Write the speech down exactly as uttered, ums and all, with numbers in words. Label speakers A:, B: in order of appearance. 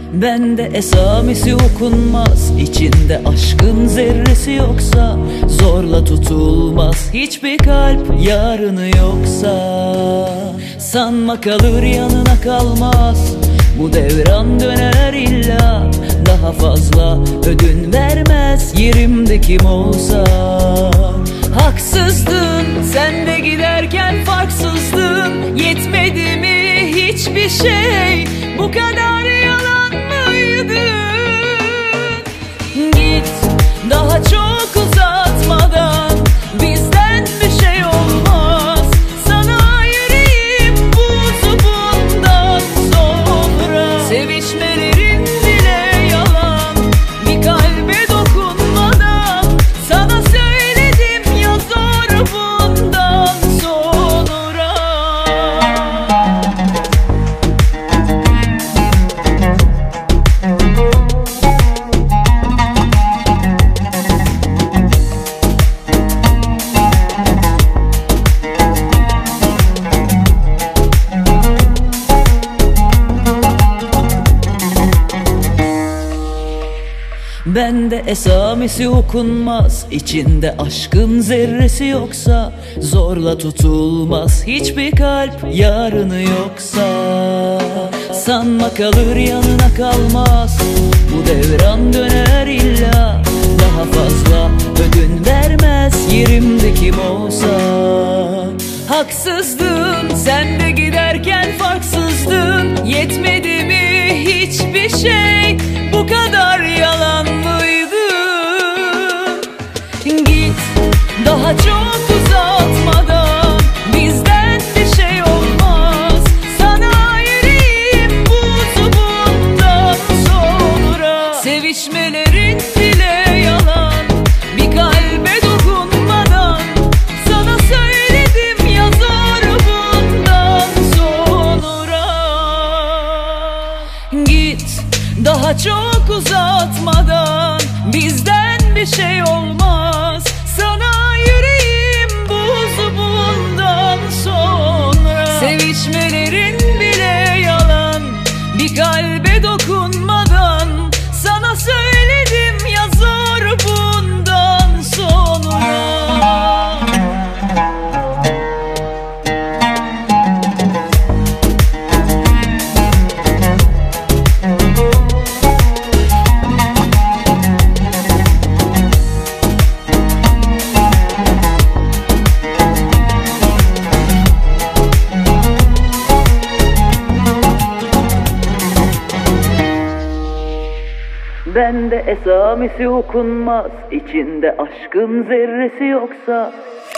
A: Bende esamesi okunmaz, içinde aşkın zerresi yoksa zorla tutulmaz hiçbir kalp yarını yoksa. Sanma kalır yanına kalmaz, bu devran döner illa. Daha fazla ödün vermez yerimde kim olsa. Haksızdın sen de giderken farksızdın. Yetmedi mi hiçbir şey, bu kadar yalan mıydı? Git daha çok uzatmadan, bizden bir şey olmaz. Sana yüreğim buz bundan sonra. Sevişmelerin bile yalan, bir kalbe dokunmadan. Sana söyledim ya zor bundan sonra. Bende esamesi okunmaz, içinde aşkın zerresi yoksa zorla tutulmaz hiçbir kalp yarını yoksa. Sanma kalır yanına kalmaz, bu devran döner illa. Daha fazla ödün vermez yerimde kim olsa. Haksızdın sen de giderken farksızdın. Yetmedi mi hiçbir şey, bu kadar yalan mıydı? Git daha çok uzatmadan, bizden bir şey olmaz. Sana yüreğim buz bundan sonra. Sevişmelerin bile yalan, bir kalbe dokunmadan. Sana söyledim ya zor bundan sonra. Git daha çok uzatmadan, bizden bir şey olmaz. Sana yüreğim buz bundan sonra. Sevişmelerin bile yalan, bir kalbe dokunmadan. Sana söyledim ya zor bundan sonra. Bende esamesi okunmaz, içinde aşkın zerresi yoksa